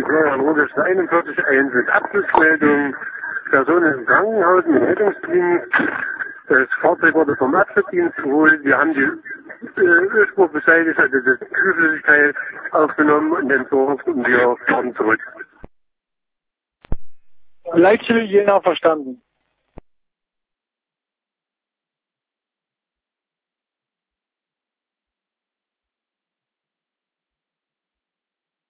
Florian Rudisch 41.1 mit Abschlussmeldung. Person im Krankenhaus mit Rettungsdienst. Das Fahrzeug wurde vom Abschlussdienst geholt. Wir haben die Ölspur beseitigt, also die Kühlflüssigkeit aufgenommen und entsorgt und wir fahren zurück. Leitstelle Jena verstanden.